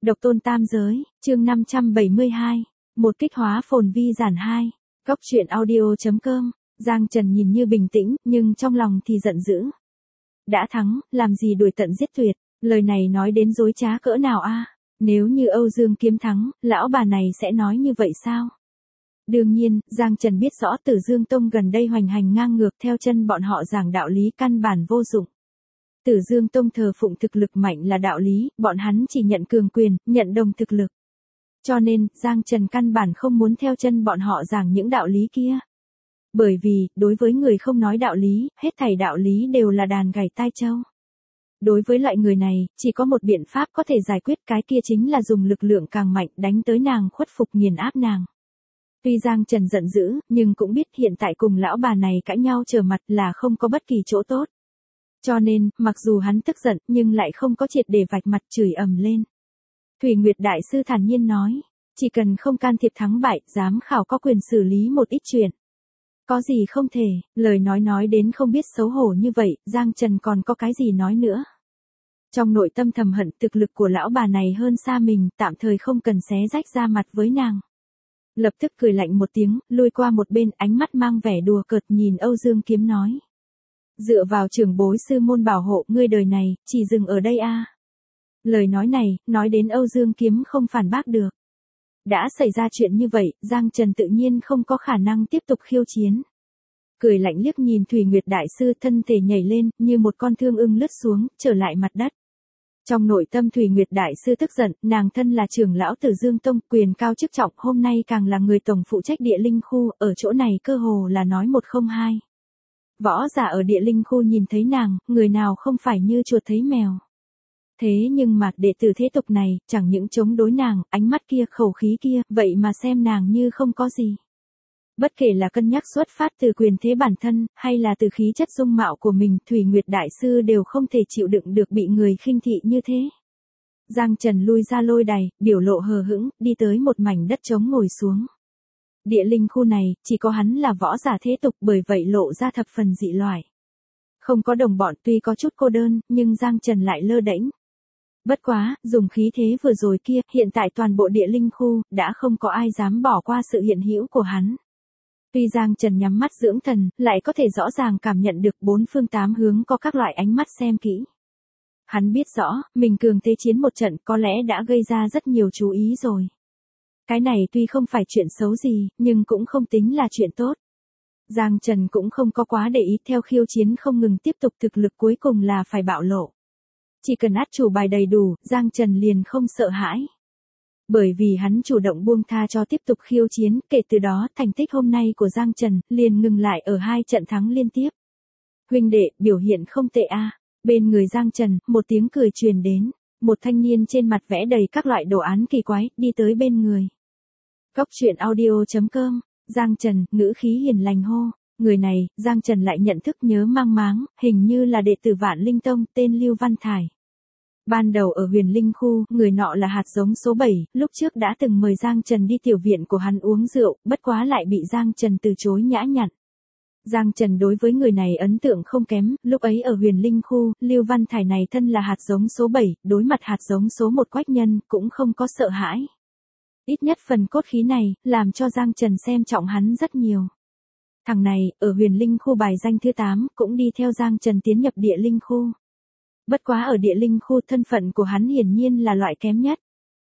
Độc tôn tam giới, chương 572. Một kích hóa phồn vi giản 2. Góc truyện audio.com. Giang Trần nhìn như bình tĩnh, nhưng trong lòng thì giận dữ. Đã thắng, làm gì đuổi tận giết tuyệt, lời này nói đến dối trá cỡ nào a? Nếu như Âu Dương Kiếm thắng, lão bà này sẽ nói như vậy sao? Đương nhiên, Giang Trần biết rõ Tử Dương Tông gần đây hoành hành ngang ngược theo chân bọn họ giảng đạo lý căn bản vô dụng. Tử Dương Tông thờ phụng thực lực mạnh là đạo lý, bọn hắn chỉ nhận cường quyền, nhận đồng thực lực. Cho nên, Giang Trần căn bản không muốn theo chân bọn họ giảng những đạo lý kia. Bởi vì, đối với người không nói đạo lý, hết thảy đạo lý đều là đàn gảy tai trâu. Đối với loại người này, chỉ có một biện pháp có thể giải quyết, cái kia chính là dùng lực lượng càng mạnh đánh tới nàng, khuất phục nghiền áp nàng. Tuy Giang Trần giận dữ, nhưng cũng biết hiện tại cùng lão bà này cãi nhau trở mặt là không có bất kỳ chỗ tốt. Cho nên, mặc dù hắn tức giận, nhưng lại không có triệt để vạch mặt chửi ầm lên. Thủy Nguyệt Đại Sư thản nhiên nói, chỉ cần không can thiệp thắng bại, giám khảo có quyền xử lý một ít chuyện. Có gì không thể, lời nói đến không biết xấu hổ như vậy, Giang Trần còn có cái gì nói nữa. Trong nội tâm thầm hận thực lực của lão bà này hơn xa mình, tạm thời không cần xé rách ra mặt với nàng. Lập tức cười lạnh một tiếng, lui qua một bên, ánh mắt mang vẻ đùa cợt nhìn Âu Dương Kiếm nói. Dựa vào trưởng bối sư môn bảo hộ, ngươi đời này, chỉ dừng ở đây a. Lời nói này, nói đến Âu Dương Kiếm không phản bác được. Đã xảy ra chuyện như vậy, Giang Trần tự nhiên không có khả năng tiếp tục khiêu chiến. Cười lạnh liếc nhìn Thủy Nguyệt Đại Sư, thân thể nhảy lên, như một con thương ưng lướt xuống, trở lại mặt đất. Trong nội tâm Thủy Nguyệt Đại Sư tức giận, nàng thân là trưởng lão Tử Dương Tông, quyền cao chức trọng, hôm nay càng là người tổng phụ trách địa linh khu, ở chỗ này cơ hồ là nói một không hai. Võ giả ở địa linh khu nhìn thấy nàng, người nào không phải như chuột thấy mèo. Thế nhưng mà, đệ tử thế tục này, chẳng những chống đối nàng, ánh mắt kia, khẩu khí kia, vậy mà xem nàng như không có gì. Bất kể là cân nhắc xuất phát từ quyền thế bản thân, hay là từ khí chất dung mạo của mình, Thủy Nguyệt Đại Sư đều không thể chịu đựng được bị người khinh thị như thế. Giang Trần lui ra lôi đài, biểu lộ hờ hững, đi tới một mảnh đất trống ngồi xuống. Địa linh khu này, chỉ có hắn là võ giả thế tục, bởi vậy lộ ra thập phần dị loại. Không có đồng bọn, tuy có chút cô đơn, nhưng Giang Trần lại lơ đễnh. Bất quá, dùng khí thế vừa rồi kia, hiện tại toàn bộ địa linh khu, đã không có ai dám bỏ qua sự hiện hữu của hắn. Tuy Giang Trần nhắm mắt dưỡng thần, lại có thể rõ ràng cảm nhận được bốn phương tám hướng có các loại ánh mắt xem kỹ. Hắn biết rõ, mình cường thế chiến một trận có lẽ đã gây ra rất nhiều chú ý rồi. Cái này tuy không phải chuyện xấu gì, nhưng cũng không tính là chuyện tốt. Giang Trần cũng không có quá để ý, theo khiêu chiến không ngừng tiếp tục, thực lực cuối cùng là phải bạo lộ. Chỉ cần át chủ bài đầy đủ, Giang Trần liền không sợ hãi. Bởi vì hắn chủ động buông tha cho tiếp tục khiêu chiến, kể từ đó thành tích hôm nay của Giang Trần liền ngừng lại ở 2 trận thắng liên tiếp. Huynh đệ, biểu hiện không tệ a. Bên người Giang Trần, một tiếng cười truyền đến, một thanh niên trên mặt vẽ đầy các loại đồ án kỳ quái, đi tới bên người. Góc truyện audio.com. Giang Trần, ngữ khí hiền lành hô. Người này, Giang Trần lại nhận thức nhớ mang máng, hình như là đệ tử Vạn Linh Tông, tên Lưu Văn Thải. Ban đầu ở Huyền Linh khu, người nọ là hạt giống số 7, lúc trước đã từng mời Giang Trần đi tiểu viện của hắn uống rượu, bất quá lại bị Giang Trần từ chối nhã nhặn. Giang Trần đối với người này ấn tượng không kém, lúc ấy ở Huyền Linh khu, Lưu Văn Thải này thân là hạt giống số 7, đối mặt hạt giống số 1 quách nhân, cũng không có sợ hãi. Ít nhất phần cốt khí này, làm cho Giang Trần xem trọng hắn rất nhiều. Thằng này, ở Huyền Linh khu bài danh thứ 8, cũng đi theo Giang Trần tiến nhập địa linh khu. Bất quá ở địa linh khu, thân phận của hắn hiển nhiên là loại kém nhất.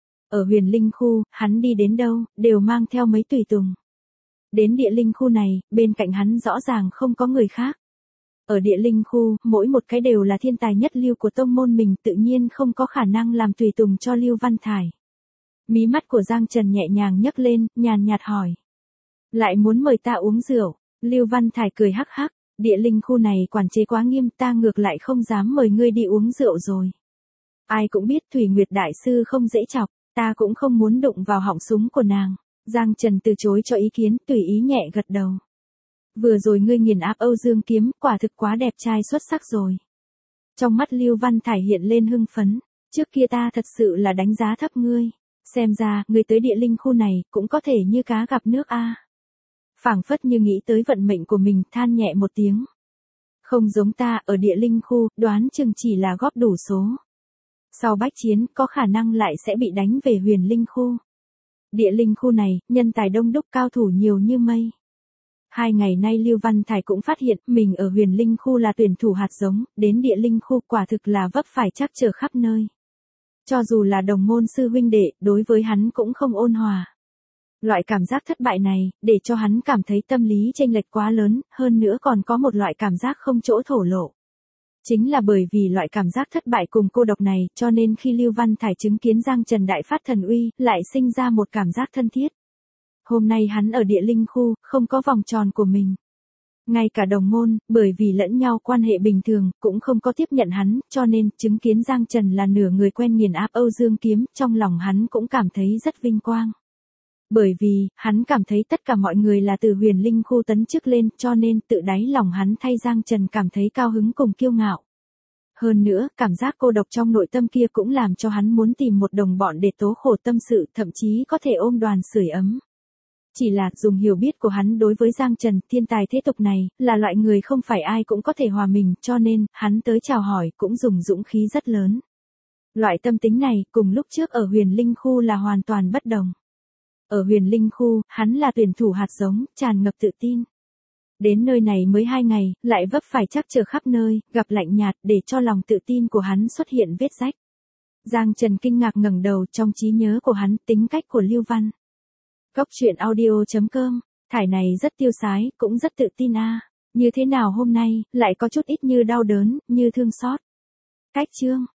Ở Huyền Linh khu, hắn đi đến đâu, đều mang theo mấy tùy tùng. Đến địa linh khu này, bên cạnh hắn rõ ràng không có người khác. Ở địa linh khu, mỗi một cái đều là thiên tài nhất lưu của tông môn mình, tự nhiên không có khả năng làm tùy tùng cho Lưu Văn Thải. Mí mắt của Giang Trần nhẹ nhàng nhấc lên, nhàn nhạt hỏi. Lại muốn mời ta uống rượu? Lưu Văn Thải cười hắc hắc. Địa linh khu này quản chế quá nghiêm, ta ngược lại không dám mời ngươi đi uống rượu rồi. Ai cũng biết Thủy Nguyệt Đại Sư không dễ chọc, ta cũng không muốn đụng vào họng súng của nàng. Giang Trần từ chối cho ý kiến, tùy ý nhẹ gật đầu. Vừa rồi ngươi nghiền áp Âu Dương Kiếm, quả thực quá đẹp trai xuất sắc rồi. Trong mắt Lưu Văn Thải hiện lên hưng phấn, trước kia ta thật sự là đánh giá thấp ngươi. Xem ra, ngươi tới địa linh khu này, cũng có thể như cá gặp nước a. Phảng phất như nghĩ tới vận mệnh của mình, than nhẹ một tiếng. Không giống ta, ở địa linh khu, đoán chừng chỉ là góp đủ số. Sau bách chiến, có khả năng lại sẽ bị đánh về huyền linh khu. Địa linh khu này, nhân tài đông đúc, cao thủ nhiều như mây. 2 ngày nay Lưu Văn Thải cũng phát hiện mình ở huyền linh khu là tuyển thủ hạt giống, đến địa linh khu quả thực là vấp phải trắc trở khắp nơi. Cho dù là đồng môn sư huynh đệ, đối với hắn cũng không ôn hòa. Loại cảm giác thất bại này, để cho hắn cảm thấy tâm lý chênh lệch quá lớn, hơn nữa còn có một loại cảm giác không chỗ thổ lộ. Chính là bởi vì loại cảm giác thất bại cùng cô độc này, cho nên khi Lưu Văn Thải chứng kiến Giang Trần đại phát thần uy, lại sinh ra một cảm giác thân thiết. Hôm nay hắn ở địa linh khu, không có vòng tròn của mình. Ngay cả đồng môn, bởi vì lẫn nhau quan hệ bình thường, cũng không có tiếp nhận hắn, cho nên, chứng kiến Giang Trần là nửa người quen nghiền áp Âu Dương Kiếm, trong lòng hắn cũng cảm thấy rất vinh quang. Bởi vì, hắn cảm thấy tất cả mọi người là từ huyền linh khu tấn chức lên, cho nên tự đáy lòng hắn thay Giang Trần cảm thấy cao hứng cùng kiêu ngạo. Hơn nữa, cảm giác cô độc trong nội tâm kia cũng làm cho hắn muốn tìm một đồng bọn để tố khổ tâm sự, thậm chí có thể ôm đoàn sưởi ấm. Chỉ là, dùng hiểu biết của hắn đối với Giang Trần, thiên tài thế tục này, là loại người không phải ai cũng có thể hòa mình, cho nên, hắn tới chào hỏi, cũng dùng dũng khí rất lớn. Loại tâm tính này, cùng lúc trước ở huyền linh khu là hoàn toàn bất đồng. Ở huyền linh khu, hắn là tuyển thủ hạt giống, tràn ngập tự tin. Đến nơi này mới 2 ngày, lại vấp phải trắc trở khắp nơi, gặp lạnh nhạt, để cho lòng tự tin của hắn xuất hiện vết rách. Giang Trần kinh ngạc ngẩng đầu, trong trí nhớ của hắn, tính cách của Lưu Văn. Góc truyện audio.com, Thải này rất tiêu sái, cũng rất tự tin a. Như thế nào hôm nay, lại có chút ít như đau đớn, như thương xót. Cách chương.